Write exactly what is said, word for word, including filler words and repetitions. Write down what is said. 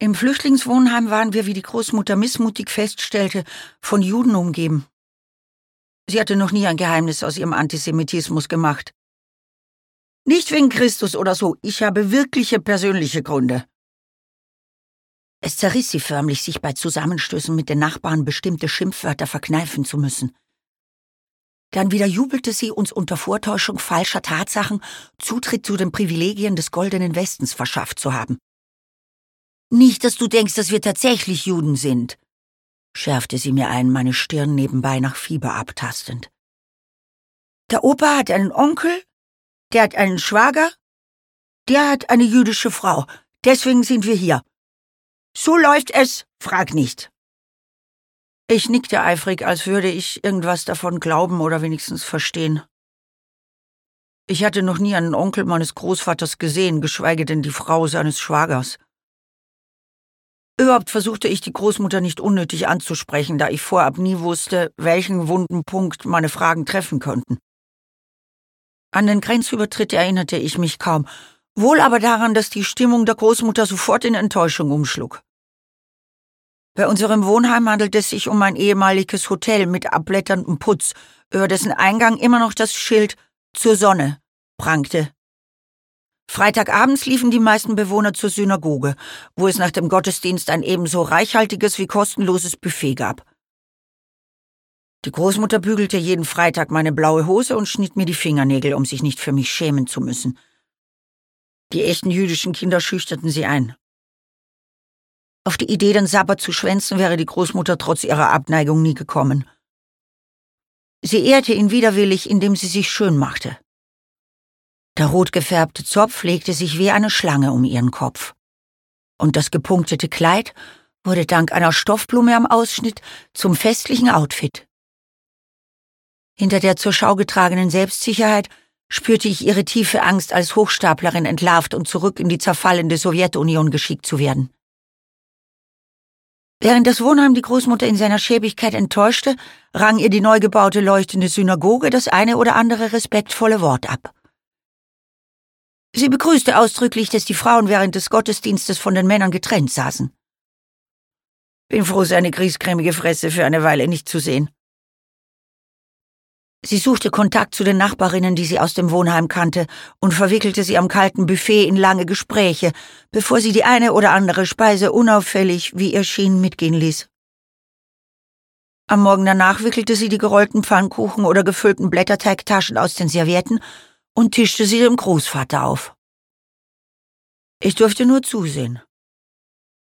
Im Flüchtlingswohnheim waren wir, wie die Großmutter missmutig feststellte, von Juden umgeben. Sie hatte noch nie ein Geheimnis aus ihrem Antisemitismus gemacht. Nicht wegen Christus oder so, ich habe wirkliche persönliche Gründe. Es zerriss sie förmlich, sich bei Zusammenstößen mit den Nachbarn bestimmte Schimpfwörter verkneifen zu müssen. Dann wieder jubelte sie, uns unter Vortäuschung falscher Tatsachen Zutritt zu den Privilegien des Goldenen Westens verschafft zu haben. »Nicht, dass du denkst, dass wir tatsächlich Juden sind«, schärfte sie mir ein, meine Stirn nebenbei nach Fieber abtastend. »Der Opa hat einen Onkel, der hat einen Schwager, der hat eine jüdische Frau, deswegen sind wir hier. So läuft es, frag nicht.« Ich nickte eifrig, als würde ich irgendwas davon glauben oder wenigstens verstehen. Ich hatte noch nie einen Onkel meines Großvaters gesehen, geschweige denn die Frau seines Schwagers. Überhaupt versuchte ich, die Großmutter nicht unnötig anzusprechen, da ich vorab nie wusste, welchen wunden Punkt meine Fragen treffen könnten. An den Grenzübertritt erinnerte ich mich kaum, wohl aber daran, dass die Stimmung der Großmutter sofort in Enttäuschung umschlug. Bei unserem Wohnheim handelt es sich um ein ehemaliges Hotel mit abblätterndem Putz, über dessen Eingang immer noch das Schild »Zur Sonne« prangte. Freitagabends liefen die meisten Bewohner zur Synagoge, wo es nach dem Gottesdienst ein ebenso reichhaltiges wie kostenloses Buffet gab. Die Großmutter bügelte jeden Freitag meine blaue Hose und schnitt mir die Fingernägel, um sich nicht für mich schämen zu müssen. Die echten jüdischen Kinder schüchterten sie ein. Auf die Idee, den Sabbat zu schwänzen, wäre die Großmutter trotz ihrer Abneigung nie gekommen. Sie ehrte ihn widerwillig, indem sie sich schön machte. Der rot gefärbte Zopf legte sich wie eine Schlange um ihren Kopf. Und das gepunktete Kleid wurde dank einer Stoffblume am Ausschnitt zum festlichen Outfit. Hinter der zur Schau getragenen Selbstsicherheit spürte ich ihre tiefe Angst, als Hochstaplerin entlarvt und zurück in die zerfallende Sowjetunion geschickt zu werden. Während das Wohnheim die Großmutter in seiner Schäbigkeit enttäuschte, rang ihr die neu gebaute leuchtende Synagoge das eine oder andere respektvolle Wort ab. Sie begrüßte ausdrücklich, dass die Frauen während des Gottesdienstes von den Männern getrennt saßen. Bin froh, seine griesgrämige Fresse für eine Weile nicht zu sehen. Sie suchte Kontakt zu den Nachbarinnen, die sie aus dem Wohnheim kannte, und verwickelte sie am kalten Buffet in lange Gespräche, bevor sie die eine oder andere Speise unauffällig, wie ihr schien, mitgehen ließ. Am Morgen danach wickelte sie die gerollten Pfannkuchen oder gefüllten Blätterteigtaschen aus den Servietten und tischte sie dem Großvater auf. Ich durfte nur zusehen.